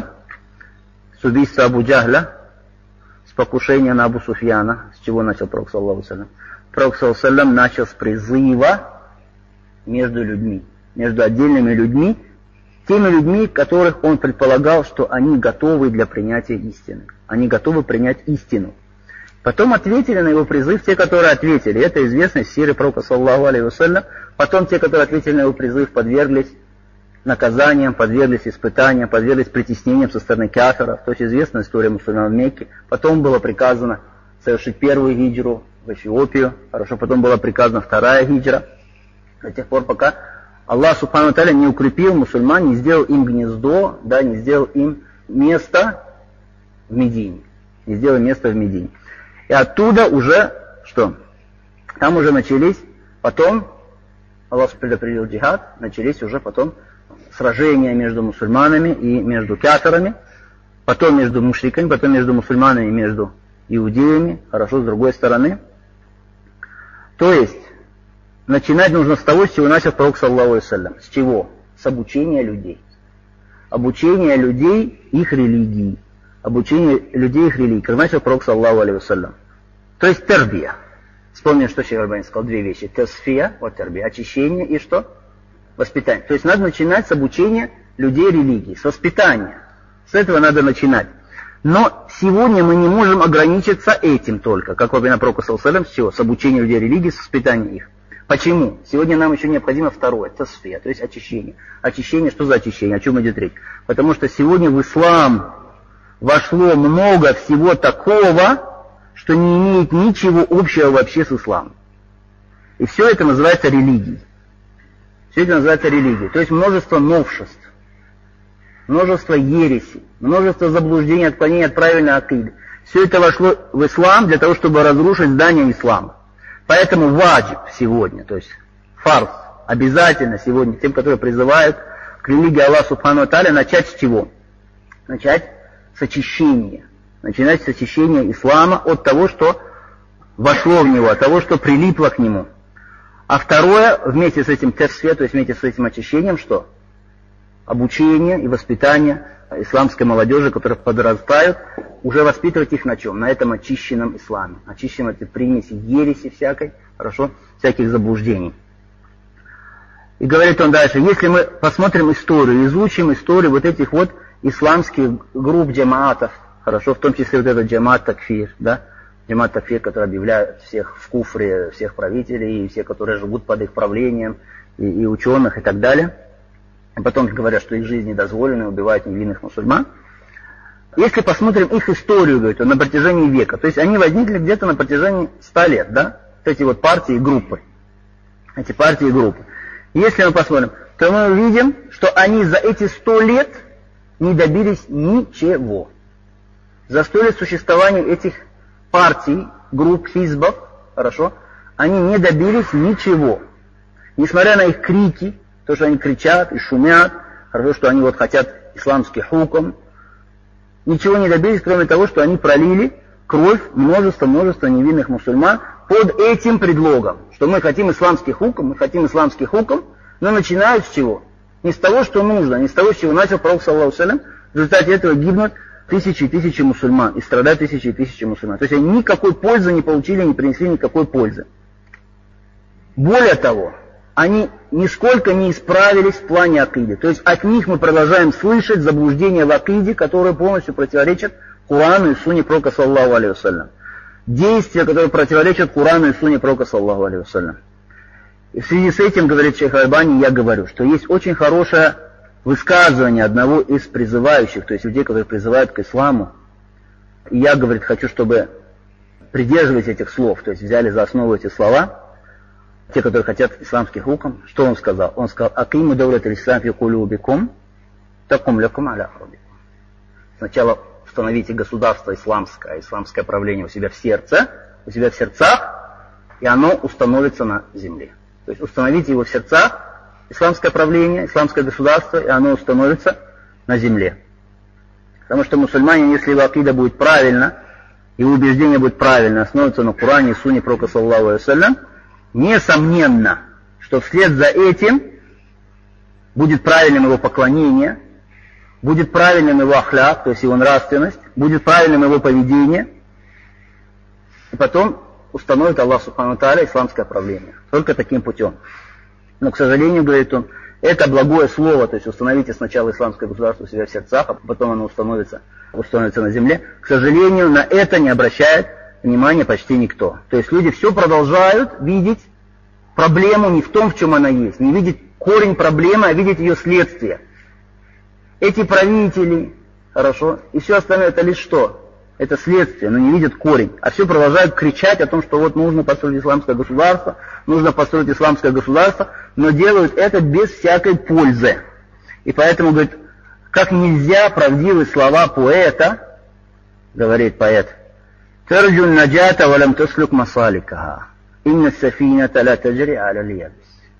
Speaker 1: С убийства Абу Джахля, с покушения на Абу Суфьяна. С чего начал пророк, саллаллаху алейхи вассалям? Пророк, саллаллаху алейхи вассалям, начал с призыва между людьми, между отдельными людьми, теми людьми, которых он предполагал, что они готовы для принятия истины. Они готовы принять истину. Потом ответили на его призыв те, которые ответили. Это известно из сиры пророка, саллаллаху алейхи вассалям. Потом те, которые ответили на его призыв, подверглись наказаниям, подверглись испытаниям, подверглись притеснениям со стороны кафиров. То есть известна история мусульман в Мекке. Потом было приказано совершить первую хиджру в Эфиопию. Хорошо, потом была приказана вторая хиджра. До тех пор, пока Аллах Субхану ва Тааля не укрепил мусульман, не сделал им гнездо, да, не сделал им место в Медине. Не сделал место в Медине. И оттуда уже, что? Там уже начались, потом, Аллах предопределил джихад, начались уже потом сражения между мусульманами и между кафирами, потом между мушриками, потом между мусульманами и между иудеями, хорошо, с другой стороны. То есть, начинать нужно с того, с чего начал пророк, саллаллаху алейхи вассалям. С чего? С обучения людей. Обучение людей их религии. Обучение людей их религии, как начал пророк, саллаллаху алейхи вассалям. То есть тербия. Вспомним, что Шейх Аль-Бани сказал, две вещи. Тасфия, вот терби, очищение и что? Воспитание. То есть надо начинать с обучения людей религии, с воспитания. С этого надо начинать. Но сегодня мы не можем ограничиться этим только, как во времена Пророка саллаллаху алейхи ва саллям, все, с обучением людей религии, с воспитанием их. Почему? Сегодня нам еще необходимо второе, тасфия, то есть очищение. Очищение, что за очищение? О чем идет речь? Потому что сегодня в ислам вошло много всего такого, что не имеет ничего общего вообще с исламом. И все это называется религией. Все это называется религией. То есть множество новшеств, множество ересей, множество заблуждений, отклонений от правильной акиды. Все это вошло в ислам для того, чтобы разрушить здание ислама. Поэтому ваджиб сегодня, то есть фарз, обязательно сегодня тем, которые призывают к религии Аллаха Субхану ва Тааля, начать с чего? Начать с очищения. Начинать с очищения ислама от того, что вошло в него, от того, что прилипло к нему. А второе, вместе с этим тасфия, то есть вместе с этим очищением, что? Обучение и воспитание исламской молодежи, которая подрастают, уже воспитывать их на чем? На этом очищенном исламе. Очищенном от примеси ереси всякой, хорошо, всяких заблуждений. И говорит он дальше, если мы посмотрим историю, изучим историю вот этих вот исламских групп джамаатов, хорошо, в том числе вот этот джамаат такфир, да, джамаат такфир, который объявляет всех в куфре, всех правителей, и все, которые живут под их правлением, и, и ученых, и так далее. И потом говорят, что их жизнь недозволена, убивают невинных мусульман. Если посмотрим их историю, говорит он, на протяжении века, то есть они возникли где-то на протяжении ста лет, да, вот эти вот партии и группы, эти партии и группы. Если мы посмотрим, то мы увидим, что они за эти сто лет не добились ничего. За сто лет существования этих партий, групп, хизбов, хорошо, они не добились ничего. Несмотря на их крики, то, что они кричат и шумят, хорошо, что они вот хотят исламский хукм, ничего не добились, кроме того, что они пролили кровь множества-множества невинных мусульман под этим предлогом, что мы хотим исламский хукм, мы хотим исламский хукм, но начинают с чего? Не с того, что нужно, не с того, с чего начал Пророк саллаллаху алейхи ва саллям, в результате этого гибнут тысячи и тысячи мусульман, и страдают тысячи и тысячи мусульман. То есть они никакой пользы не получили, не принесли никакой пользы. Более того, они нисколько не исправились в плане акиды. То есть от них мы продолжаем слышать заблуждения в акиде, которые полностью противоречат Корану и Сунне Пророка саллаллаху алейхи ва саллям. Действия, которые противоречат Корану и Сунне Пророка саллаллаху алейхи ва саллям. И в связи с этим, говорит шейх Аль-Бани, я говорю, что есть очень хорошее высказывание одного из призывающих, то есть людей, которые призывают к исламу. И я, говорит, хочу, чтобы придерживались этих слов, то есть взяли за основу эти слова, те, которые хотят исламский хукм. Что он сказал? Он сказал, акиму даулат аль-ислам фи кулубикум, такум лякум аля хрубикум. Сначала установите государство исламское, исламское правление у себя в сердце, у себя в сердцах, и оно установится на земле. То есть установите его в сердцах, исламское правление, исламское государство, и оно установится на земле. Потому что мусульмане, если его акида будет правильно, его убеждение будет правильно, основываться на Коране и Сунне Пророка саллаллаху алейхи ва саллям, несомненно, что вслед за этим будет правильным его поклонение, будет правильным его ахляк, то есть его нравственность, будет правильным его поведение, и потом установит Аллах Субхану ва Тааля исламское правление. Только таким путем. Но, к сожалению, говорит он, это благое слово, то есть установите сначала исламское государство у себя в сердцах, а потом оно установится, установится на земле. К сожалению, на это не обращает внимания почти никто. То есть люди все продолжают видеть проблему не в том, в чем она есть, не видеть корень проблемы, а видеть ее следствие. Эти правители, хорошо, и все остальное это лишь что? Это следствие, но не видят корень. А все продолжают кричать о том, что вот нужно построить исламское государство, нужно построить исламское государство, но делают это без всякой пользы. И поэтому, говорит, как нельзя правдивые слова поэта, говорит поэт, «Тарджун наджата валям таслюк масаликаха, инна сафината ла таджри аля льябис».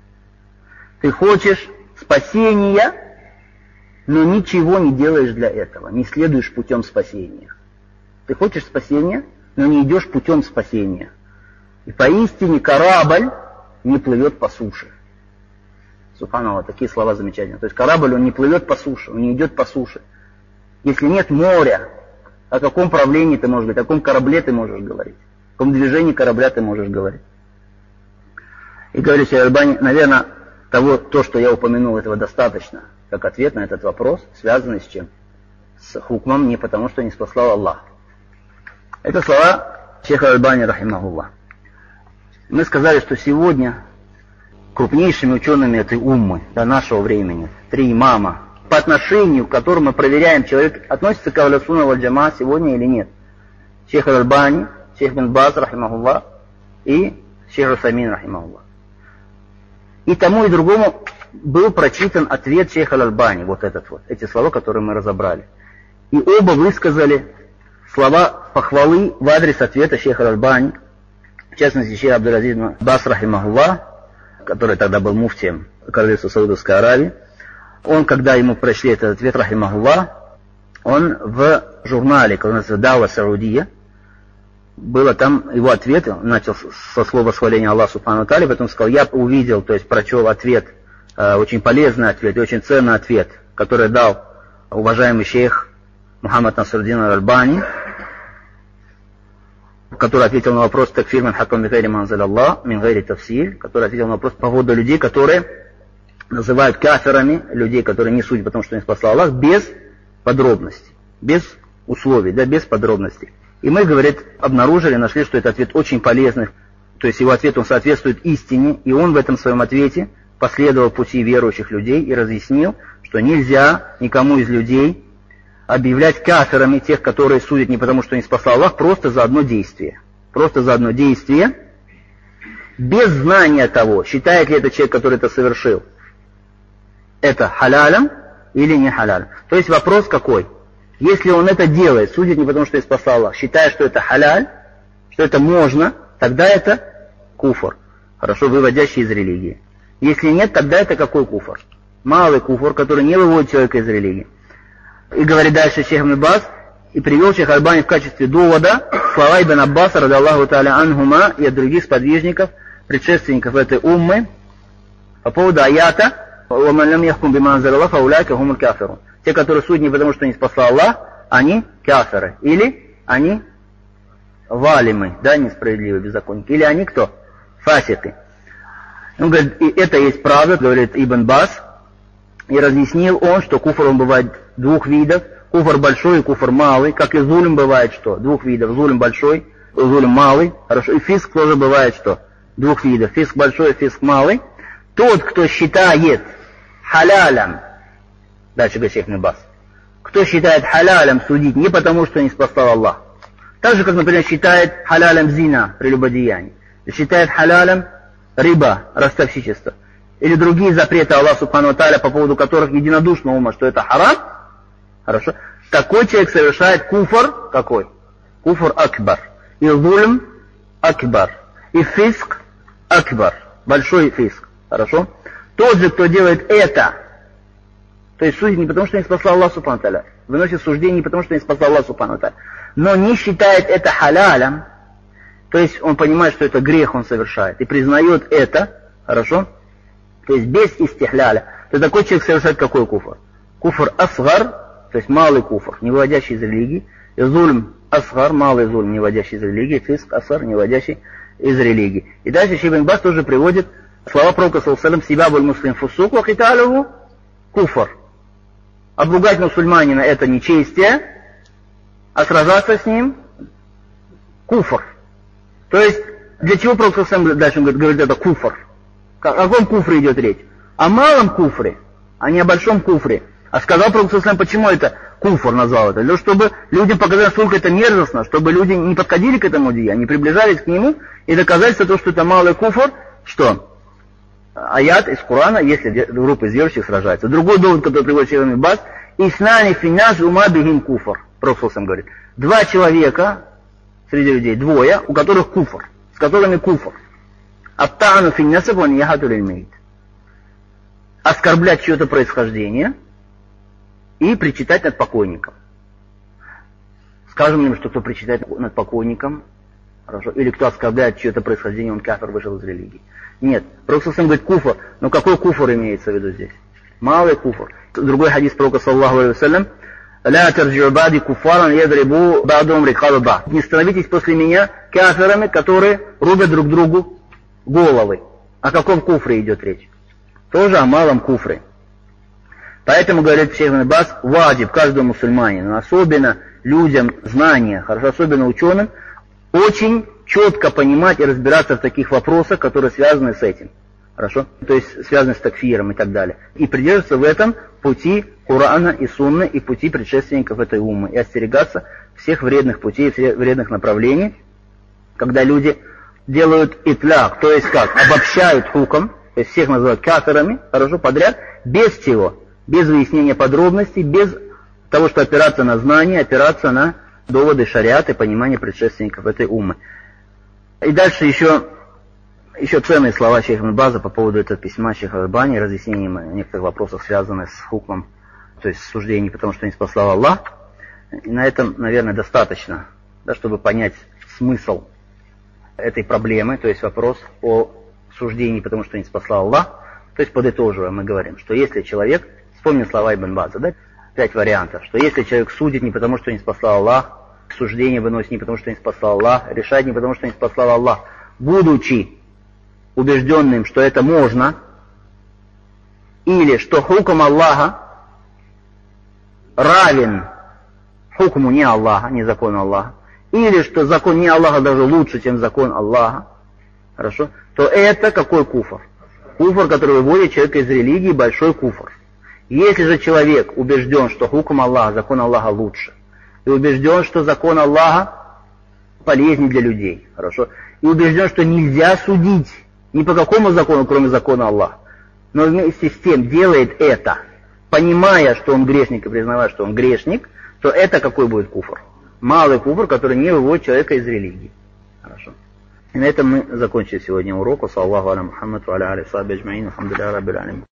Speaker 1: Ты хочешь спасения, но ничего не делаешь для этого, не следуешь путем спасения. Ты хочешь спасения, но не идешь путем спасения. И поистине корабль не плывет по суше. Субханаллах, такие слова замечательные. То есть корабль, он не плывет по суше, он не идет по суше. Если нет моря, о каком правлении ты можешь говорить, о каком корабле ты можешь говорить? В каком движении корабля ты можешь говорить? И говорит шейх Аль-Альбани, наверное, того, то, что я упомянул, этого достаточно, как ответ на этот вопрос, связанный с чем? С хукмом не потому, что не спаслал Аллах. Это слова шейха Аль-Альбани, рахимахуллах. Мы сказали, что сегодня крупнейшими учеными этой уммы до нашего времени, три имама, по отношению к которым мы проверяем, человек относится к Ахлю Сунна валь Джамаа сегодня или нет. Шейх Аль-Альбани, шейх Бин Баз, рахимахуллах, и шейх Усаймин, рахимахуллах. И тому и другому был прочитан ответ шейха Аль-Альбани, вот этот вот, эти слова, которые мы разобрали. И оба высказали слова похвалы в адрес ответа шейха Аль-Альбани, в частности, шейх Абдул-Азиз бин Баз, рахимахуллах, который тогда был муфтием королевства Саудовской Аравии. Он, когда ему прочли этот ответ, рахимахуллах, он в журнале, который называется «Дауа Саудия», было там его ответ, он начал со слова восхваления Аллаха Субхану ва Тааля, потом сказал, я увидел, то есть прочел ответ, э, очень полезный ответ и очень ценный ответ, который дал уважаемый шейх Мухаммад Насруддин Аль-Альбани, который ответил на вопрос «Такфир мин хакам би гайри ма анзаля Аллах, мин гайри тафсир», который ответил на вопрос по поводу людей, которые называют кафирами, людей, которые не судят, потому что не спасал Аллах, без подробностей, без условий, да, без подробностей. И мы, говорит, обнаружили, нашли, что этот ответ очень полезный, то есть его ответ, он соответствует истине, и он в этом своем ответе последовал пути верующих людей и разъяснил, что нельзя никому из людей объявлять кафирами тех, которые судят не потому, что не спасал Аллах, просто за одно действие. Просто за одно действие, без знания того, считает ли этот человек, который это совершил, это халялем или не халялем. То есть вопрос какой? Если он это делает, судит не потому, что не спасал Аллах, считая, что это халяль, что это можно, тогда это куфр, хорошо, выводящий из религии. Если нет, тогда это какой куфр? Малый куфр, который не выводит человека из религии. И говорит дальше шейх Ибн Баз, и привел шейх Аль-Альбани в качестве довода слова Ибн Аббаса, ради Аллаху тааля анхума, и от других сподвижников, предшественников этой уммы, по поводу аята «Ваман лям яхкум бима анзаля Аллах, фауляйка хумуль кафирун». Те, которые судят не потому, что не спасал Аллах, они кафиры. Или они валимы, да, несправедливые беззаконники. Или они кто? Фасики. Он говорит, и это есть правда, говорит Ибн Баз. И разъяснил он, что куфр он бывает двух видов. Куфр большой и куфр малый. Как и зулим бывает что? Двух видов. Зулим большой, зулим малый. Хорошо. И фиск тоже бывает что? Двух видов. Фиск большой и фиск малый. Тот, кто считает халялем, дальше говорит шейх Ибн Баз, кто считает халялем судить не потому, что не спасал Аллах, так же, как, например, считает халялем зина, прелюбодеяние, считает халялем риба, ростовщичество, или другие запреты Аллаха Субхану ва Тааля, по поводу которых единодушно ума, что это харам, хорошо, такой человек совершает куфр, какой? Куфр акбар, и зульм акбар, и фиск акбар, большой фиск, хорошо. Тот же, кто делает это, то есть судит не потому, что не спасал Аллах Субхану ва Тааля, выносит суждение не потому, что не спасал Аллах Субхану ва Тааля, но не считает это халялем, то есть он понимает, что это грех он совершает, и признает это, хорошо, то есть без истихляля, то такой человек совершает какой куфр? Куфр асгар, то есть малый куфр, не выводящий из религии, и зульм асгар, малый зульм, не выводящий из религии, фиск асгар, не выводящий из религии. И дальше шейх Ибн Баз тоже приводит слова пророка саллаллаху алейхи ва саллям, «Сибабуль муслим фусук ва киталюху куфр». Обругать мусульманина это нечестие, а сражаться с ним куфр. То есть, для чего пророк саллаллаху алейхи ва саллям дальше он говорит, говорит это куфр? О каком куфре идет речь? О малом куфре, а не о большом куфре. А сказал пророк саллаллаху алейхи ва саллям, почему это куфр назвал это? Для того, чтобы людям показать, насколько это мерзостно, чтобы люди не подходили к этому деянию, не приближались к нему, и доказательство того, что это малый куфр, что? Аят из Корана, если группа из верующих сражается. Другой довод, который приводит шейх Ибн Баз, «Иснани финнас ума бихим куфр». Пророк саллаллаху алейхи ва саллям говорит, два человека среди людей, двое, у которых куфр, с которыми куфр. Аттану финнасаб ван яхату лильмейт. Оскорблять чье-то происхождение и причитать над покойником. Скажем им, что кто причитает над покойником, хорошо, или кто оскорбляет чье-то происхождение, он кафир, вышел из религии. Нет. Пророк саллаллаху алейхи ва саллям говорит куфр, но какой куфр имеется в виду здесь? Малый куфр. Другой хадис пророка саллаллаху алейхи ва саллям, لا ترجعوا بعدي كفارا يضربوا بعضهم رقاب بعض. Не становитесь после меня кафирами, которые рубят друг другу головы. О каком куфре идет речь? Тоже о малом куфре. Поэтому, говорит шейх Ибн Баз, ваджиб каждому мусульманину, особенно людям знания, хорошо, особенно ученым, очень четко понимать и разбираться в таких вопросах, которые связаны с этим. Хорошо? То есть связаны с такфиром и так далее. И придерживаться в этом пути Корана и Сунны и пути предшественников этой уммы. И остерегаться всех вредных путей, вредных направлений, когда люди делают итляк, то есть как? Обобщают хуком, то есть всех называют кафирами, хорошо, подряд, без чего? Без выяснения подробностей, без того, что опираться на знания, опираться на доводы шариата и понимание предшественников этой уммы. И дальше еще, еще ценные слова шейха Ибн База по поводу этого письма шейха Албани, разъяснением некоторых вопросов, связанных с хукмом, то есть суждений, потому что не спасал Аллах. И на этом, наверное, достаточно, да, чтобы понять смысл этой проблемы, то есть вопрос о суждении, потому что не спасал Аллах. То есть подытоживая, мы говорим, что если человек, вспомним слова Ибн База, да, пять вариантов, что если человек судит не потому, что не спасал Аллах, суждение выносит не потому, что не спасал Аллах, решает не потому, что не спасал Аллах, будучи убежденным, что это можно, или что хукм Аллаха равен хукму не Аллаха, не закону Аллаха, или что закон не Аллаха даже лучше, чем закон Аллаха, хорошо, то это какой куфр? Куфр, который выводит человека из религии, большой куфр. Если же человек убежден, что хукм Аллаха, закон Аллаха лучше, и убежден, что закон Аллаха полезнее для людей, хорошо, и убежден, что нельзя судить ни по какому закону, кроме закона Аллаха, но вместе с тем делает это, понимая, что он грешник и признавая, что он грешник, то это какой будет куфр? Малый куфр, который не выводит человека из религии. Хорошо. И на этом мы закончили сегодня урок. Саллаху аля Мухаммад ва аля алейхи ва сахбихи аджмаин. Алхамдулиллахи раббил алямин.